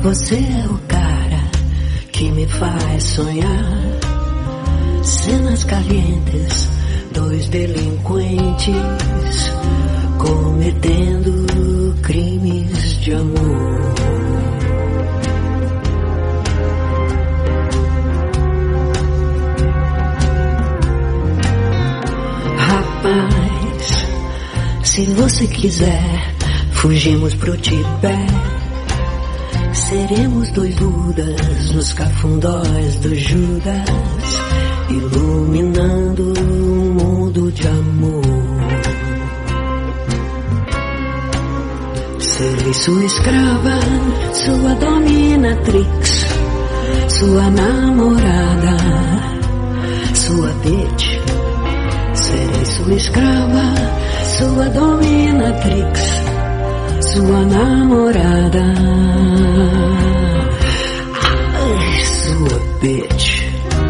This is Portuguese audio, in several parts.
Você é o cara que me faz sonhar. Cenas calientes, dois delinquentes cometendo crimes de amor. Rapaz, se você quiser, fugimos pro Tibete. Seremos dois Budas nos cafundós do Judas, iluminando um mundo de amor. Serei sua escrava, sua dominatrix, sua namorada, sua bitch. Serei sua escrava, sua dominatrix, sua namorada, sua bitch.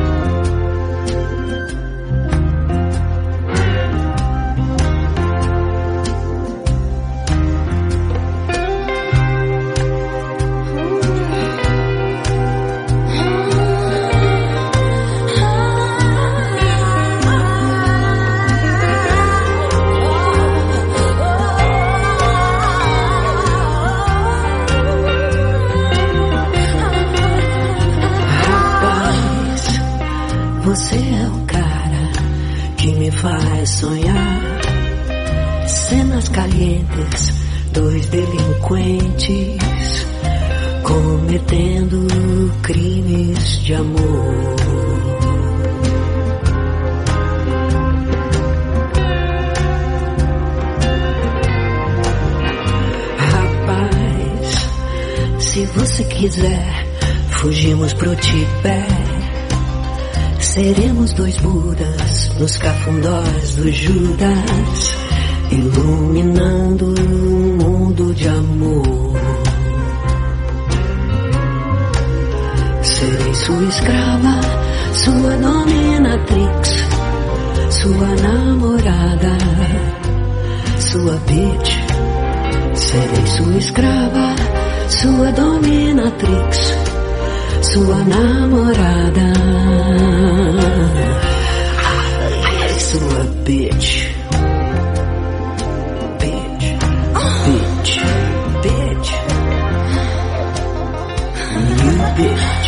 Você é o cara que me faz sonhar. Cenas calientes, dois delinquentes cometendo crimes de amor. Rapaz, se você quiser, fugimos pro Tibete. Seremos dois Budas nos cafundós do Judas, iluminando um mundo de amor. Serei sua escrava, sua dominatrix, sua namorada, sua bitch. Serei sua escrava, sua dominatrix, sua namorada, sua bitch. Bitch, bitch, bitch. You bitch.